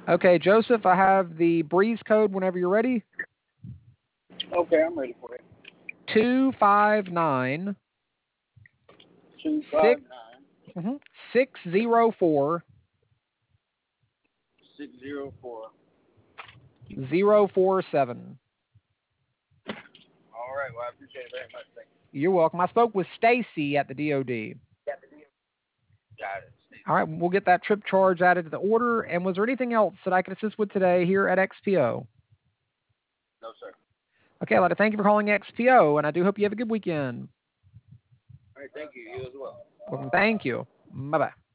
Okay, Joseph, I have the Breeze code whenever you're ready. Okay, I'm ready for it. 259 6 259 604 604. 047. All right. Well, I appreciate it very much. Thank You're welcome. I spoke with Stacy at the DOD. you. Got it. All right, we'll get that trip charge added to the order. And was there anything else that I could assist with today here at XPO? No, sir. Okay, I'd like to thank you for calling XPO, and I do hope you have a good weekend. All right. Thank you. You as well. Welcome. Thank you. Bye-bye.